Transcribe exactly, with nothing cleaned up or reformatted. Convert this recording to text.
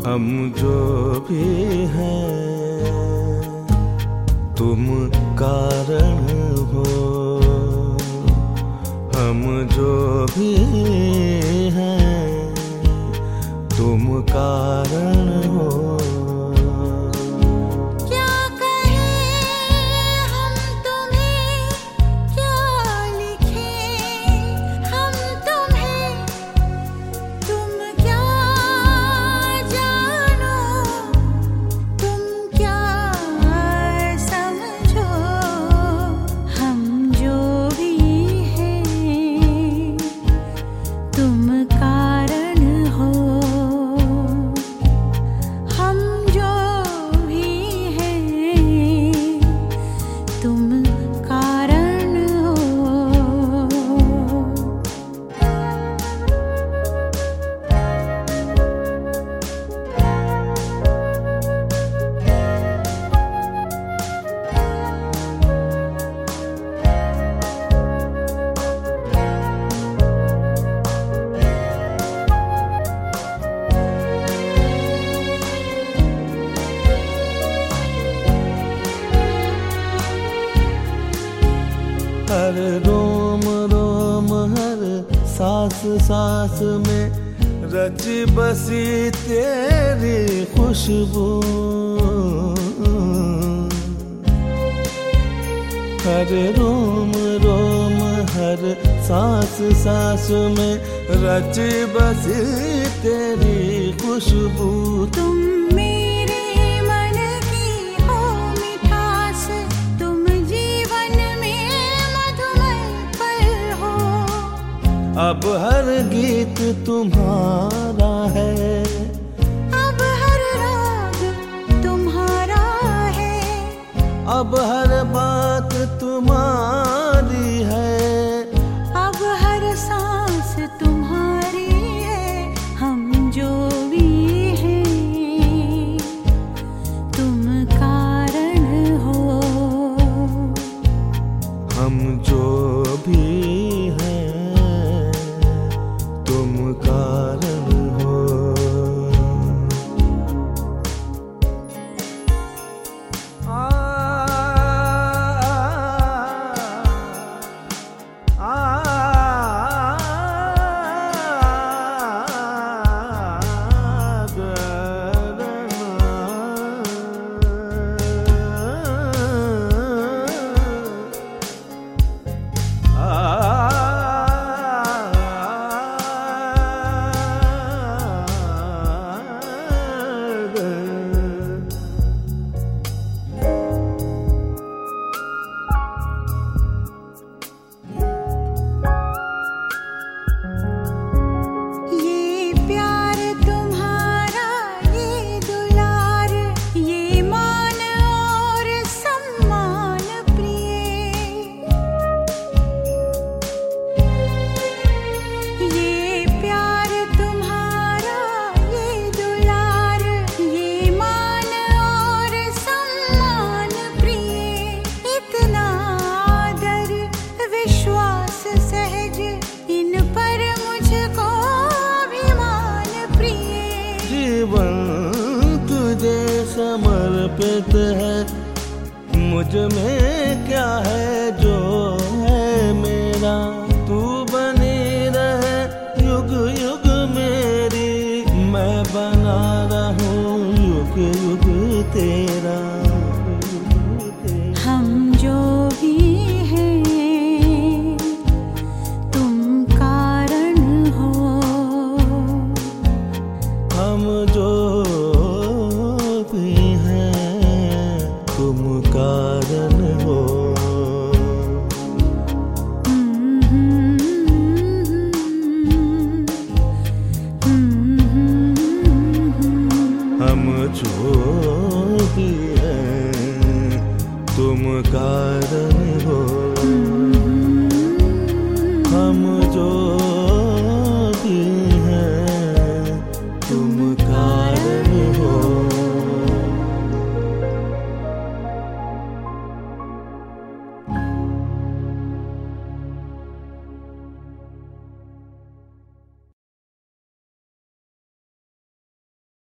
हम जो भी हैं तुम कारण हो, हम जो भी हैं तुम कारण हो। क्या कहें हम तुम्हें, क्या लिखें हम तुम्हें, तुम क्या जानो, तुम क्या समझो। हम जो भी हैं तुम कारण हो, हम जो भी हैं तुम कारण हो। हर रोम रोम हर सांस सांस में रची बसी तेरी खुशबू। हर रोम रोम हर सांस सांस में रची बसी तेरी खुशबू। तुम मेरे मन की हो मिठास, तुम जीवन में मधुमय पल हो। अब हर गीत तुम्हारा है, अब हर राग तुम्हारा है, अब हर बात तुम्हारी है, अब हर सांस तुम्हारी है। हम जो भी हैं तुम कारण हो, हम जो भी हैं तुम कारण हो। आ, आ, ये प्यार तुम्हारा, ये दुलार, ये मान और सम्मान प्रिय। ये प्यार तुम्हारा, ये दुलार, ये मान और सम्मान प्रिय। इतना आदर विश्वास सहज, इन पर मुझको अभिमान प्रिय। जीवन तुझे समर्पित है, मुझ में क्या है जो है मेरा। तू बनी रहे युग युग मेरी, मैं बना रहूं युग युग तेरा। हम जो भी हैं तुम कारण हो, हम जो भी हैं तुम कारण हो। हम जो भी हैं तुम कारण